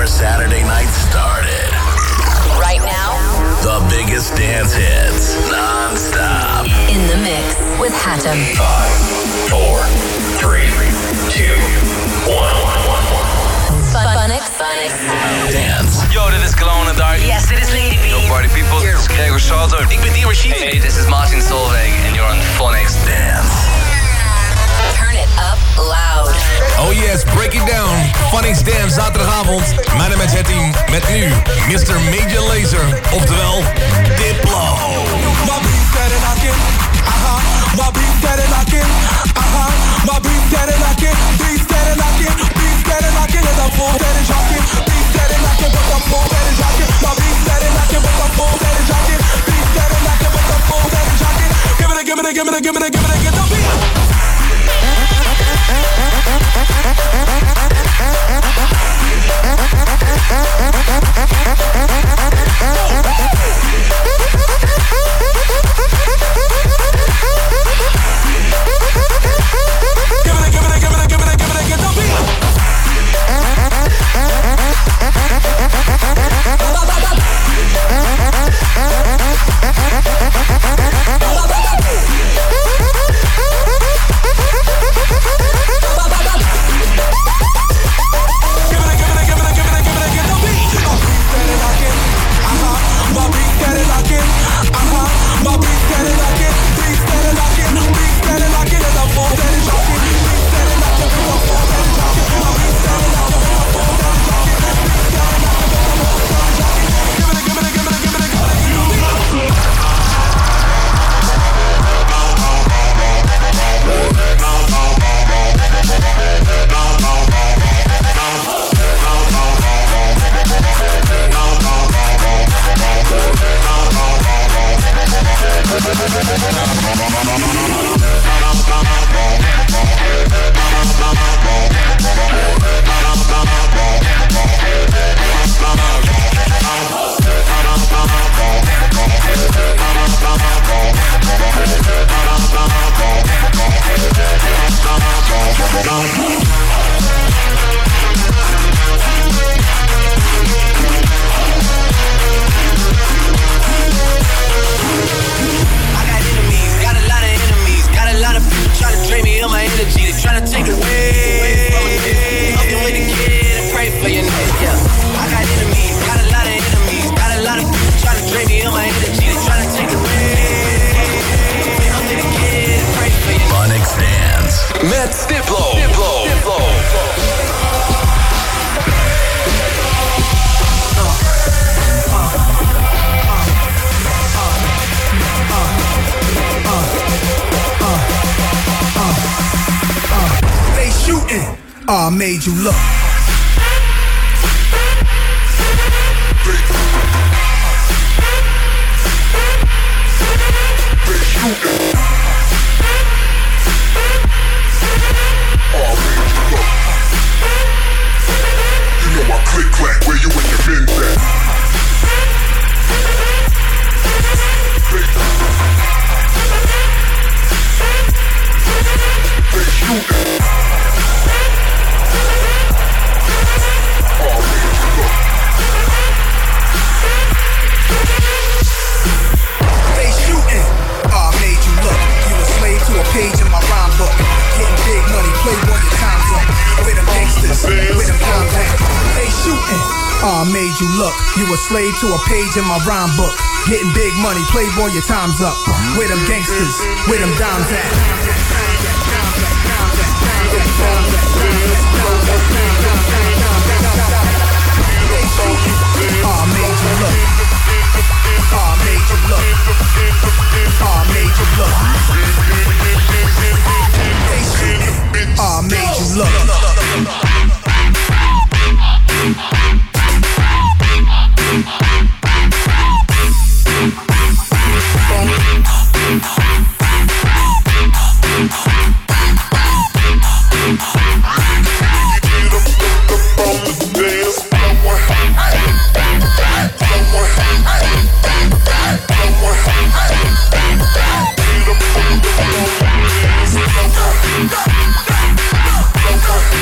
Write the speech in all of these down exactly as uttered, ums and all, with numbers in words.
your Saturday night started. Right now, the biggest dance hits, non-stop. In the mix with Hatem. Five, four, three, two, one. Phonics. Phonics. Dance. Yo, dit is Cologne Dark. Yes, dit is Lady B. Yo, party people, dit is Gregor Salto. Ik ben Dien Rashid. Hey, this is Martin Solveig and you're on Phonics. Dance. Turn it up loud. Oh yes, break it down. Phonics Dance, zaterdagavond. Mijn naam is het team. Met nu mister Major Lazer. Oftewel, Diplo. My beat steady knocking, uh-huh. My beat steady knocking, uh-huh. My beat steady knocking, beat steady knocking, beat steady knocking, and the full steady shocking. Beat steady knocking, but the full steady shocking. My beat steady knocking, but the full steady shocking. Beat steady knocking, but the full steady shocking. Give it a, give it a, give it a, give it a, give it a, get the beat. I made you look. You a slave to a page in my rhyme book. Getting big money, playboy, your time's up. Where them gangsters, where them dimes at? I made you look. I made you look. I made you look. I made you look. Go, go, go.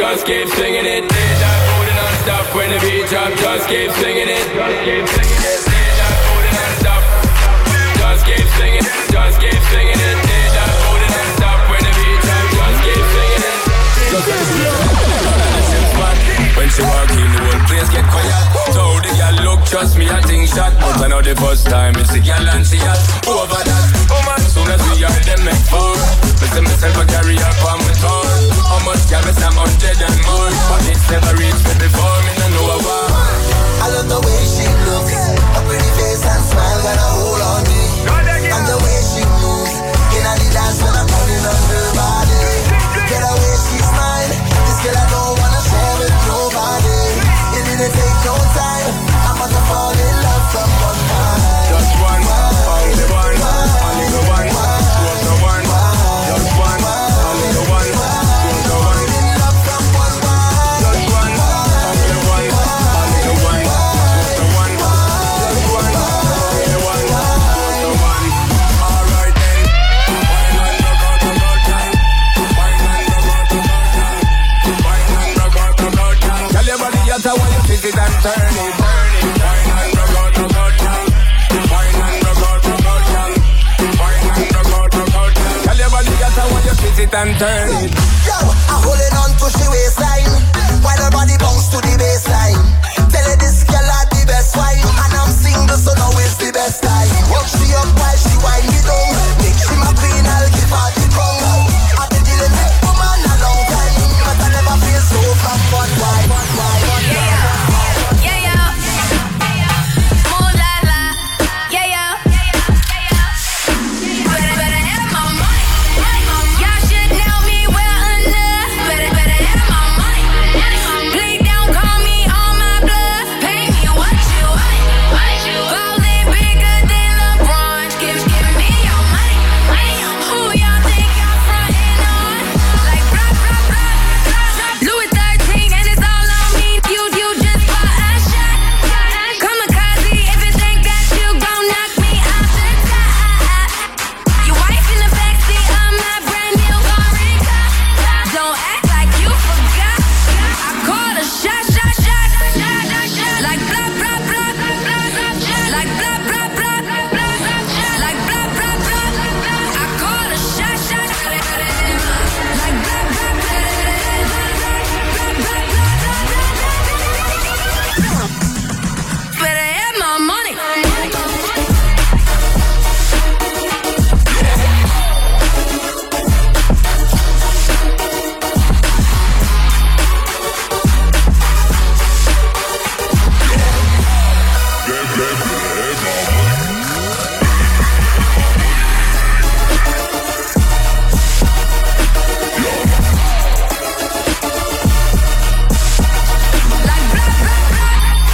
just keep singing it. Need that booty non-stop when the beat drop, just keep singing it. Just keep singing it. Need that booty non-stop. Just keep singing it. Just keep singing it. Need that booty non-stop when the beat drop, just keep singing it. Just keep singing it. When she walk in, the whole place get quiet. So the girl look, trust me, I think shot. But I know the first time it's the girl and she has over that. Oh man, soon as we are them make four. Listen myself a carry up on my tour. How much girl is I'm hundred and more. But it's never reached me before, me no know why. I love the way she looks, a pretty face and smile got a hold on me. And the way she moves, in a the dance when I'm running on her body. Get away, she's mine. This girl I don't wanna share with nobody. It didn't take no time. I'm about to fall in love from one time. Just one, only one, only the one, just the one. Just one, only the one, just the one. In love from one time. Just one, only the one, only the one, just the one. Just one, only the one, just the one. Alright then, wine and rock out the good time. Wine and rock out the good time. Wine and rock out the good time. Tell your body that's how you twist it and turn it, turn it. Wine and rock out the good time. Wine and rock out the good time. Wine and rock out the good time. Tell your body that's how you twist it and turn it. Yo, I'm holding on to she waistline while her body bounce to the baseline. Tell her this girl are the best wine, and I'm single so now it's the best time. Walk she up while she wind me down. Make she my queen, I'll give her the crown. I've been dealing with woman a long time, but I never feel so from one wine. Yeah, yeah, yeah. Ooh la la, yeah, yeah. Better, better have my money. Y'all should know me well enough. Better, better have my money. Bleed down, call me on my blood. Pay me what you want. Ballin' bigger than LeBron. Give, give me your money. Who y'all think y'all frontin' on? Like blah, blah, blah. Louis thirteen and it's all on me. You, you just bought a shot. Kamikaze if you think that you gon' knock me off the top. Your wife in the backseat of my brand new Orica. Don't act like you forgot. I called a shot, shot, shot. Like blah, blah, blah. Like blah, blah, blah. Like blah, blah, blah. I called a shot, shot. Like blah, blah, blah. Better have my money. Like blah, blah, blah.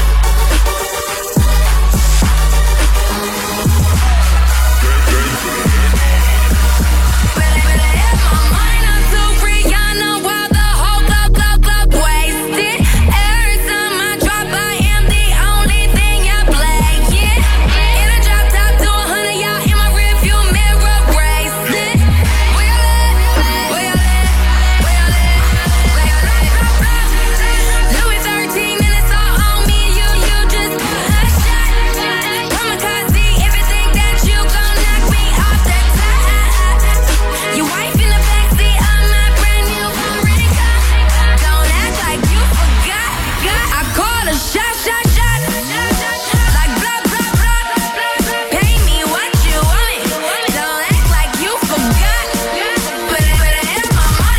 Better, better have my money. I'm too free, y'all know while the whole club, club, club wasted. Every time I drop, I am the only thing y'all playing. In a drop top to a hundred, y'all in my rearview mirror racing. Where y'all at? Where y'all at? Where y'all at? Where y'all at? Louis thirteen and it's all on me. You, you just bought a shot. Kamikaze if you think that you gon' knock me off the top. Your wife in the backseat of my brand new Orica. Don't act like you forgot. I called a shot, shot, shot. Like blah, blah, blah. Pay me what you want. Don't act like you forgot. Better, better have my money.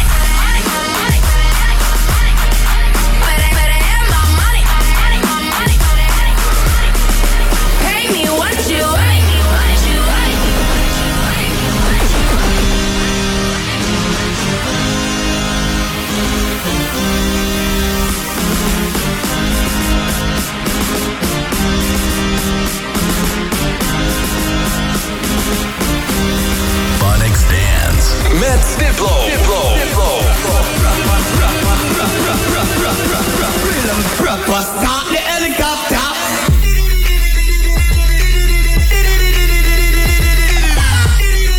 Better, better have my money. Pay me what you want. Phonics Dance. Met Diplo. Diplo. Diplo. Start the helicopter.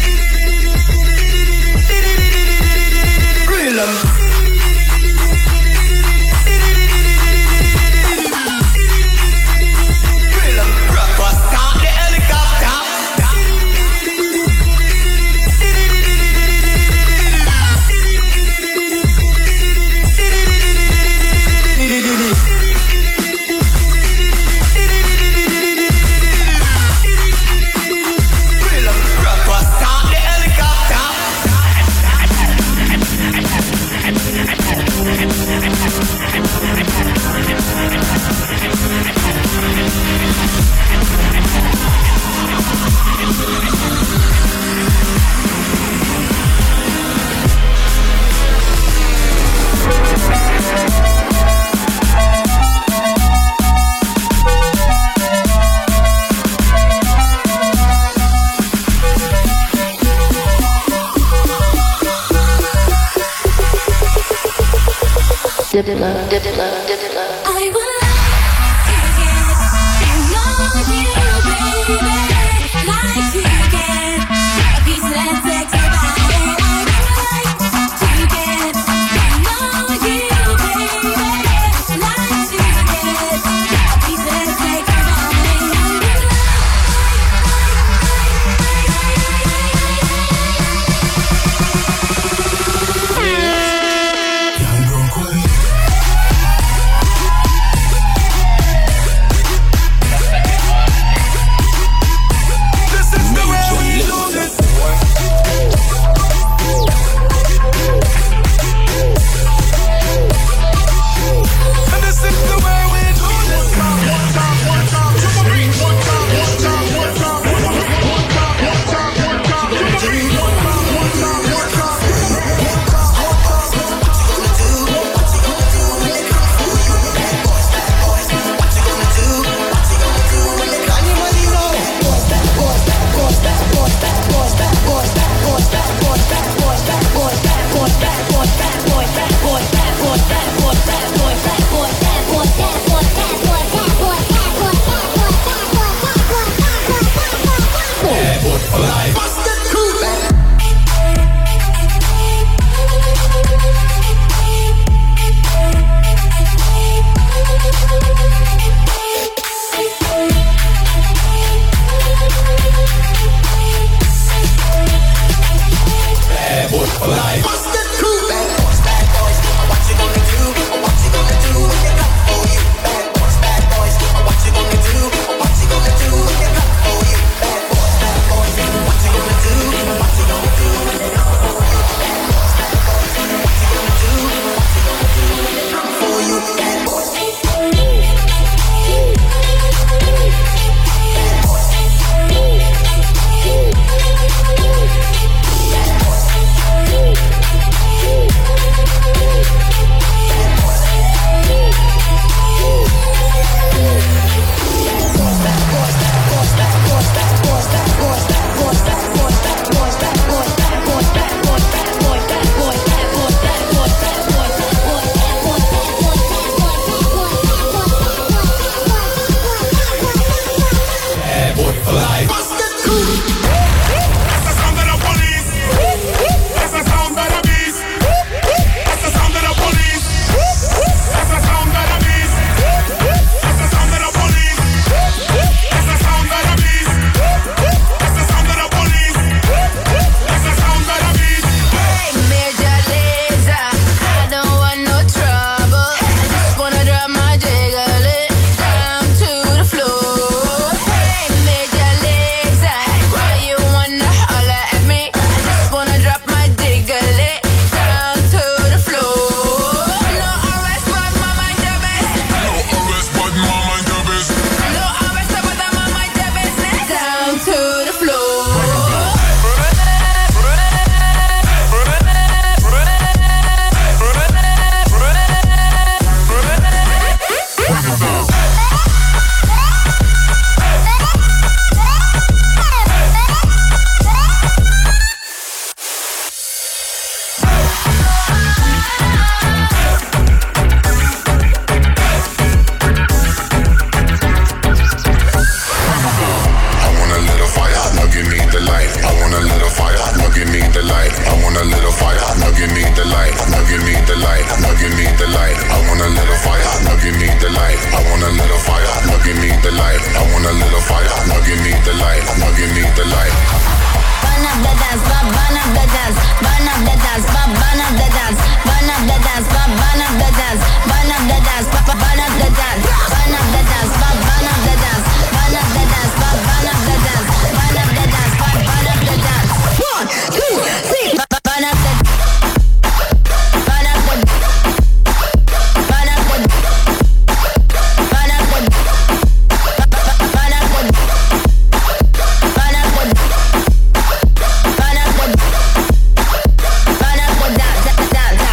Real Diplo, Diplo, Diplo. I will love you again. Love you, baby. Like you again. A piece of that sexy body. I would like to get to know you, baby. Like you again. A piece of that sexy body. I would like.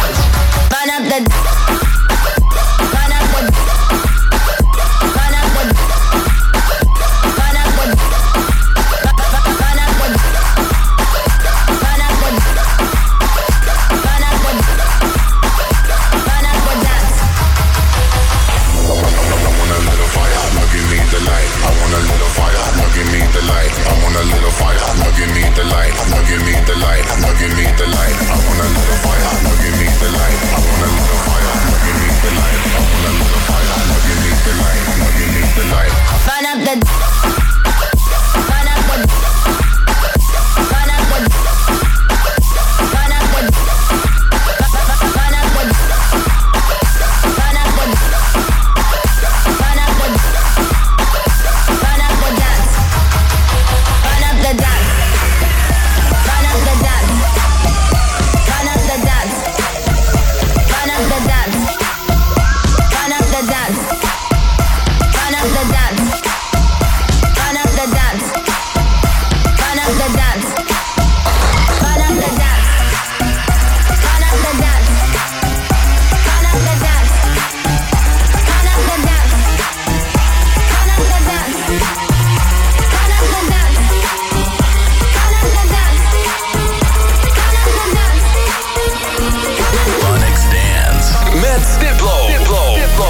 Run up the give me the light. I want a little fire, now give me the light. Now give me the light, now give me the light. I want a little fire, now give me the light. I want a little fire, now give me the light. I want a little fire, now give me the light. Now give me the light. Burn up the Burn up the Burn up the Burn up the Burn up the Burn up the Burn up the Burn up the dance. Burn up the dance. Burn up the dance. Burn up the dance. Burn up the dance. Burn up the dance. Burn up the dance. Burn up the dance. Burn up the dance. Burn up the dance. Burn up the dance. Burn up the dance. Burn up the dance. Burn up the dance. Burn up the dance. Burn up the dance. Onyx Dance. Met Diplo. Diplo. Diplo.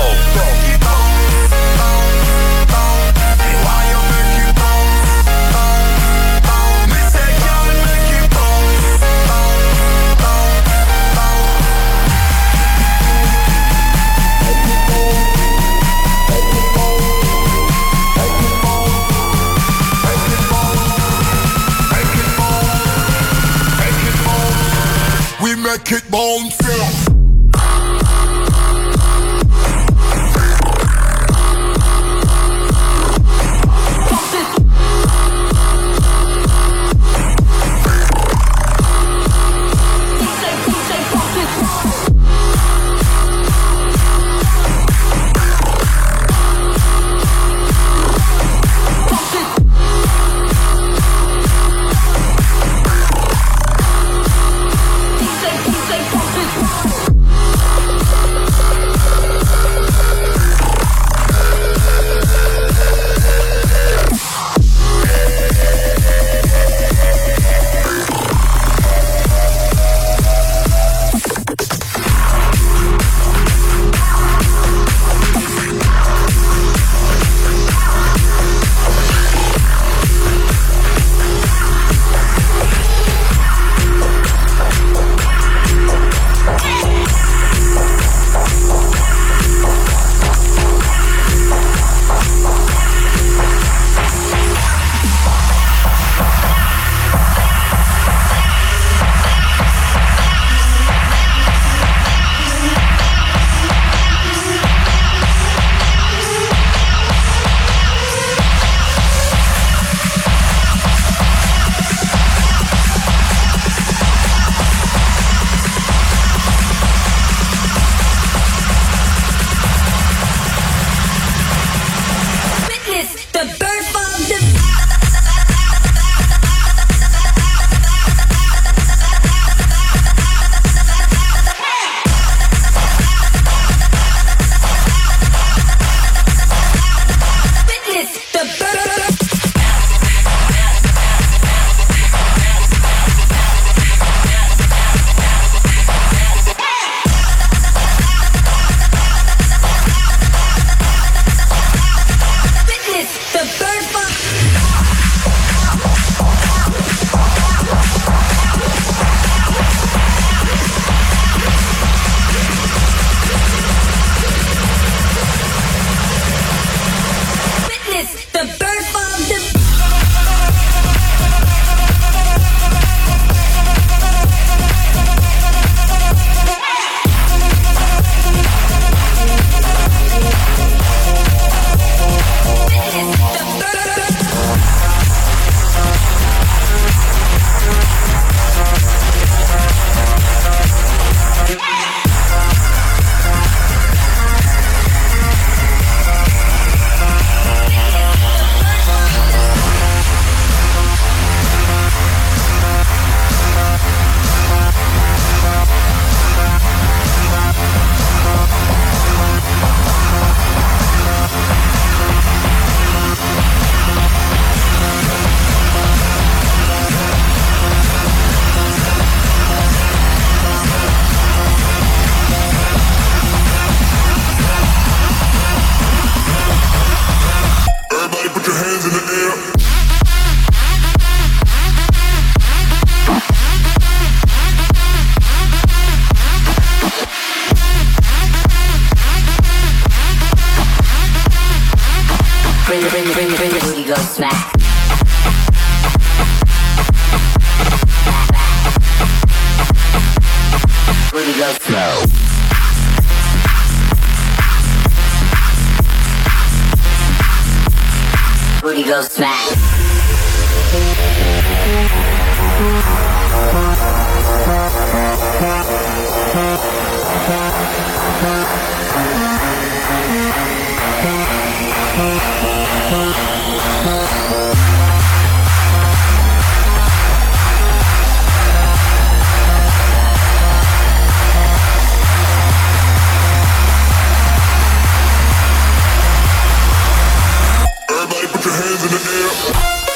We make it bounce, yeah. go smack. Booty go slow. Booty go smack. Everybody put your hands in the air.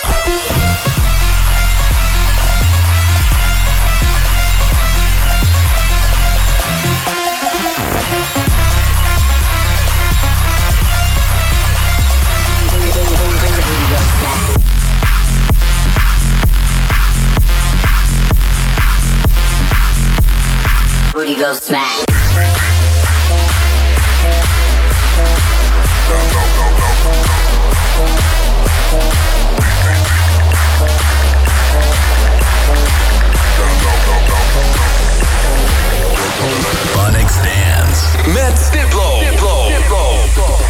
Booty go smack. Phonics Dance. Met Diplo. Diplo. Diplo.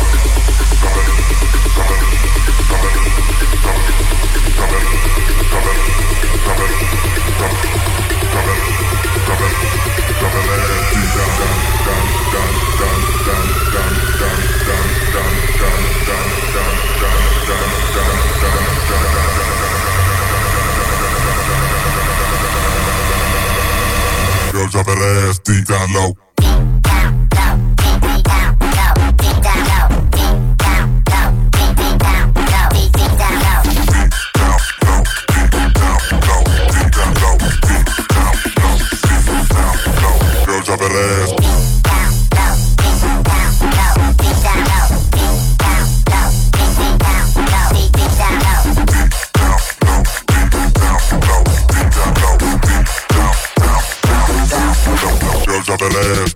Girl, drop that ass deep down low. Girl, drop that ass. Girl, drop that ass.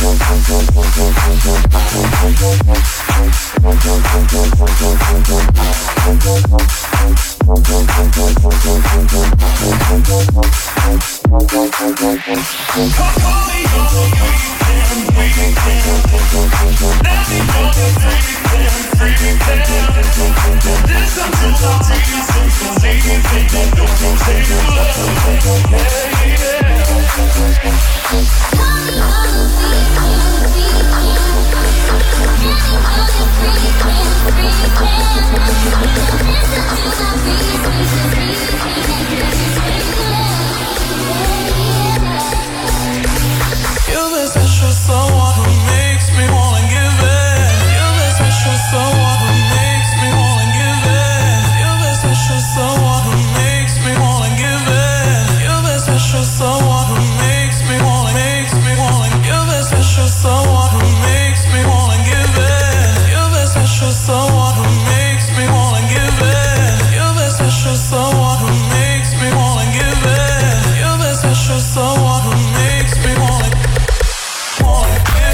Someone who makes me wanna, wanna give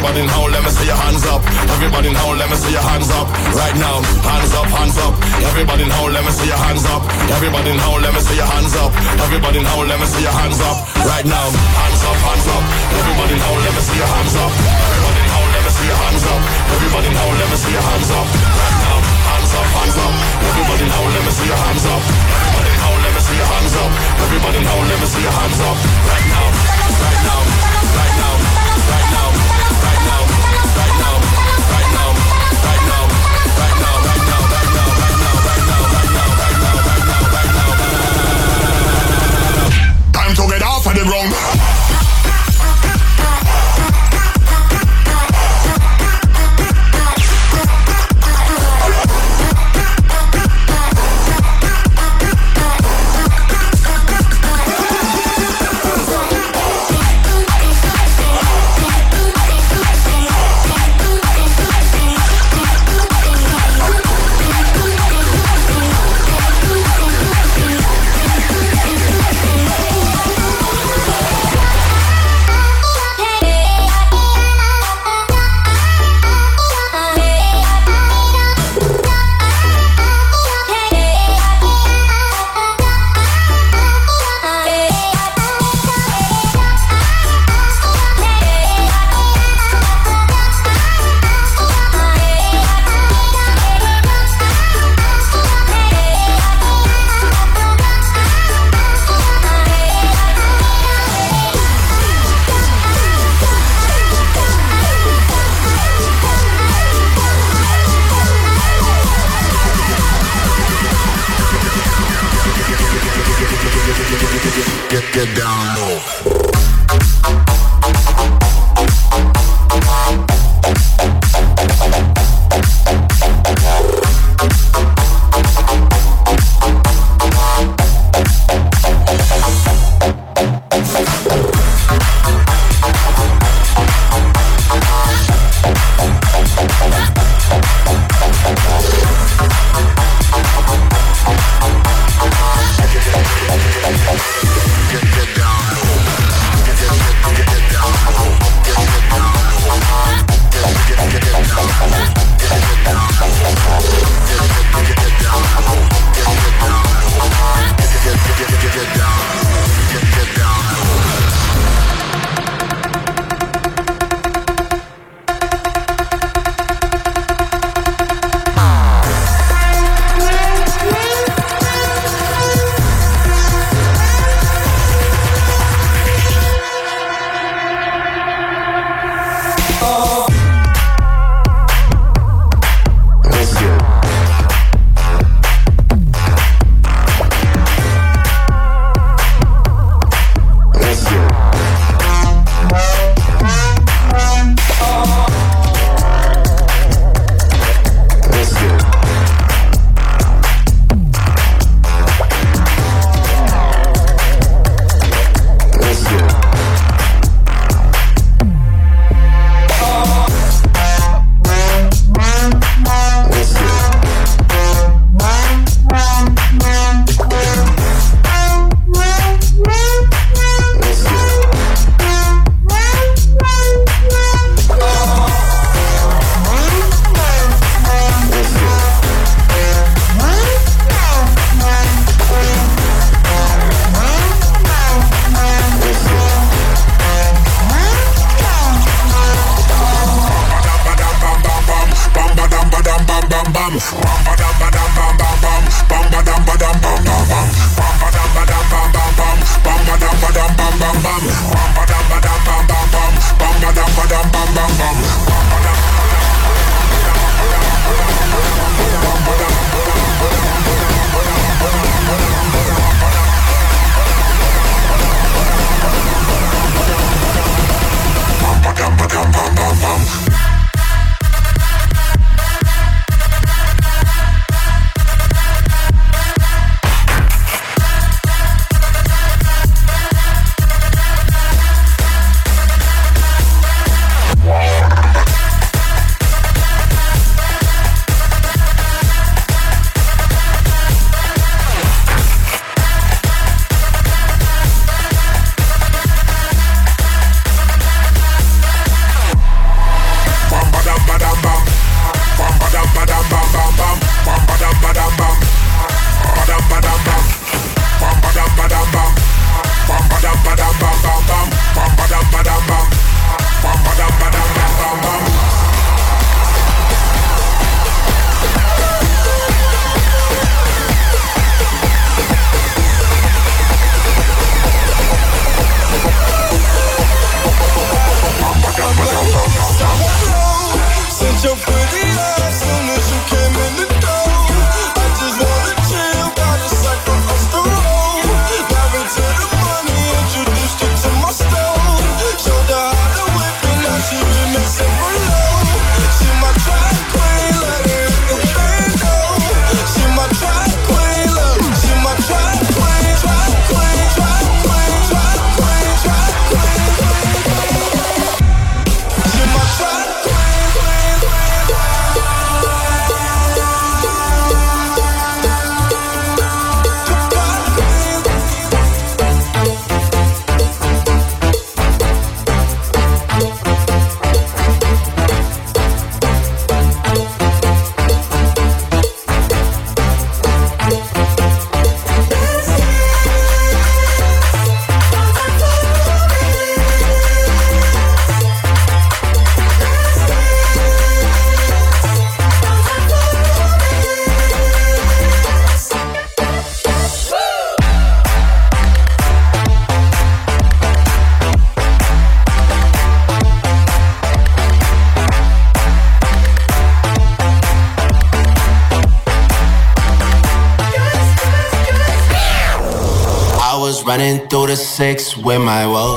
Everybody now, let me see your hands up. Everybody now, let me see your hands up. Right now, hands up, hands up. Everybody now, let me see your hands up. Everybody now, let me see your hands up. Everybody now, let me see your hands up. Right now, hands up, hands up. Everybody now, let me see your hands up. Everybody now, let me see your hands up. Everybody now, let me see your hands up. Right now, hands up, hands up. Everybody now, let me see your hands up. Everybody now, let me see your hands up. Everybody now, let me see your hands up. Right now, right now, right now, right now, right now, right now, right now, right now, right now, right now, right now, right now, right now, right now, right now, right now, right now, right now. Time to get off of the ground. Get down low. running through the six with my woes.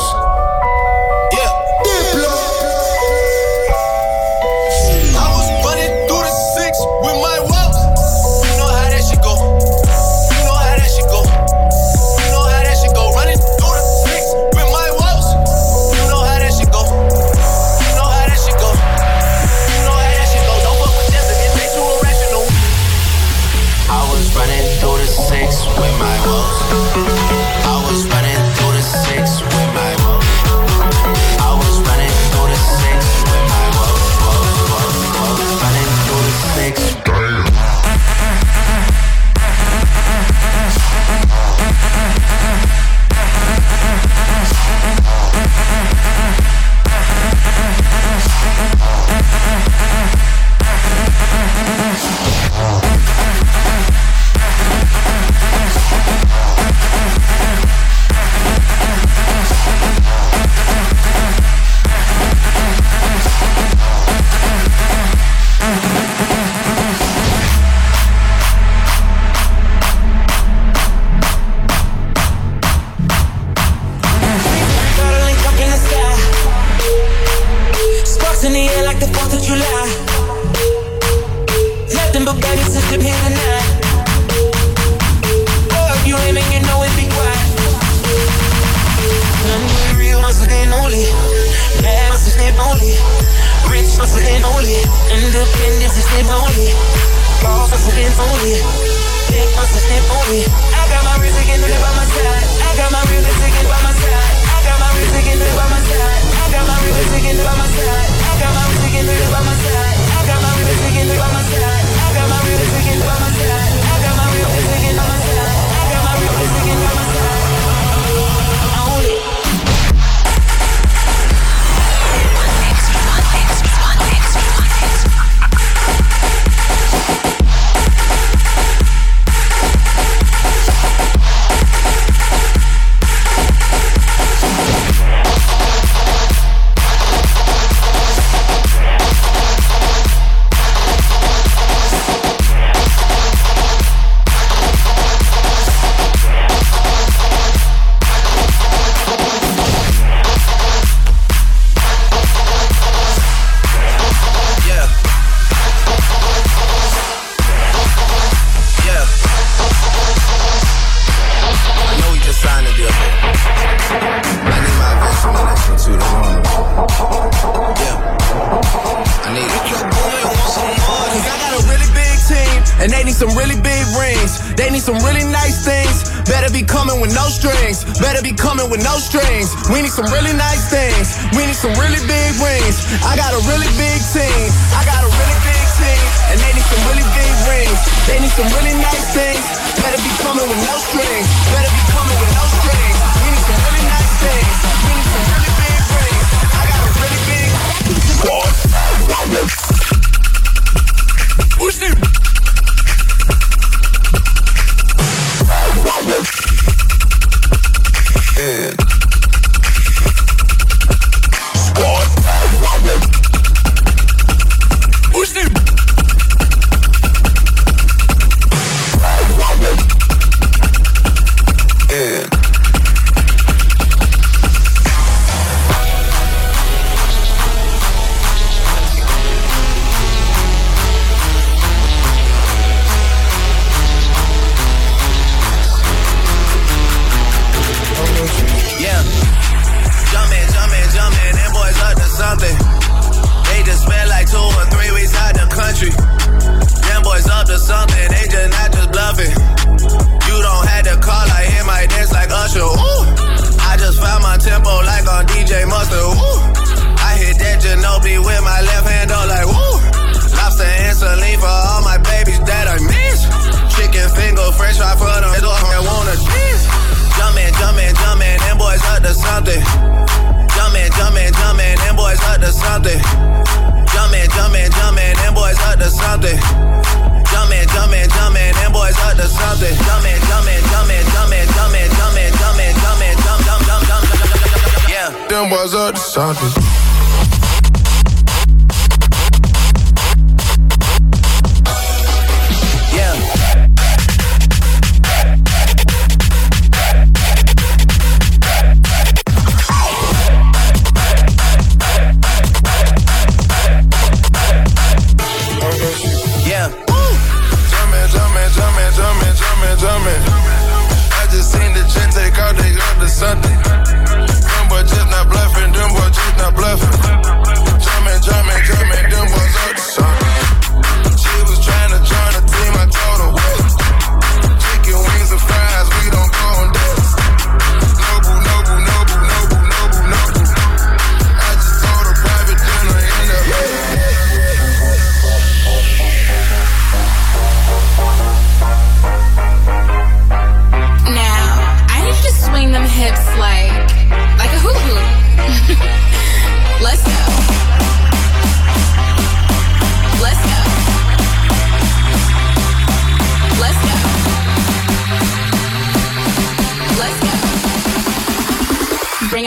Them boys up to something.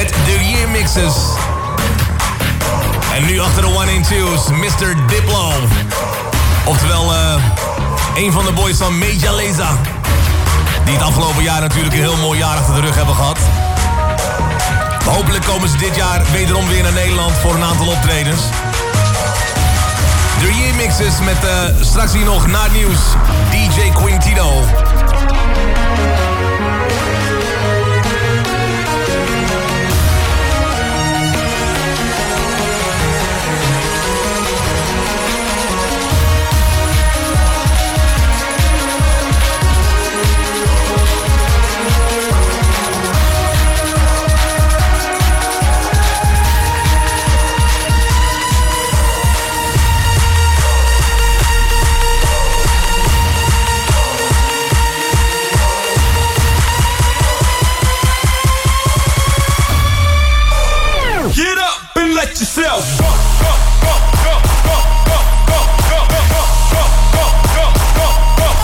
met de Year Mixes. En nu achter de one and two's, mister Diplo. Oftewel, uh, een van de boys van Major Lazer. Die het afgelopen jaar natuurlijk een heel mooi jaar achter de rug hebben gehad. Hopelijk komen ze dit jaar wederom weer naar Nederland voor een aantal optredens. De Year Mixes met uh, straks hier nog na het nieuws D J Quintino. Let yourself go, go, go, go, go, go, go, go, go, go, go, go, go, go.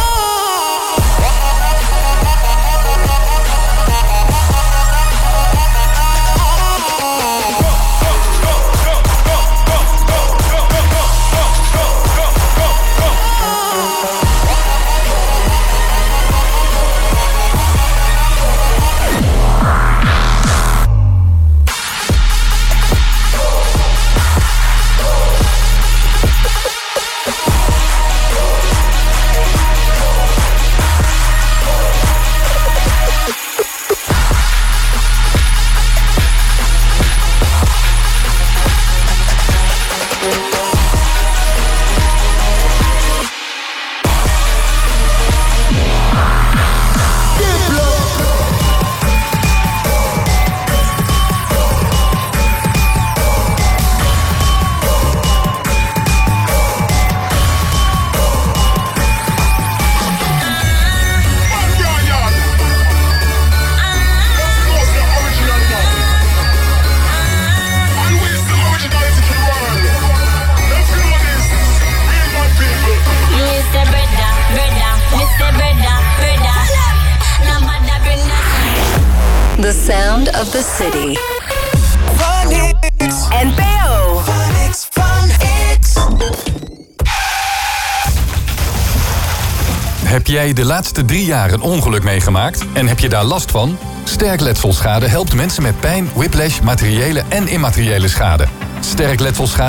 The sound of the city. N P O. Heb jij de laatste drie jaar een ongeluk meegemaakt en heb je daar last van? Sterk Letselschade helpt mensen met pijn, whiplash, materiële en immateriële schade. Sterk Letselschade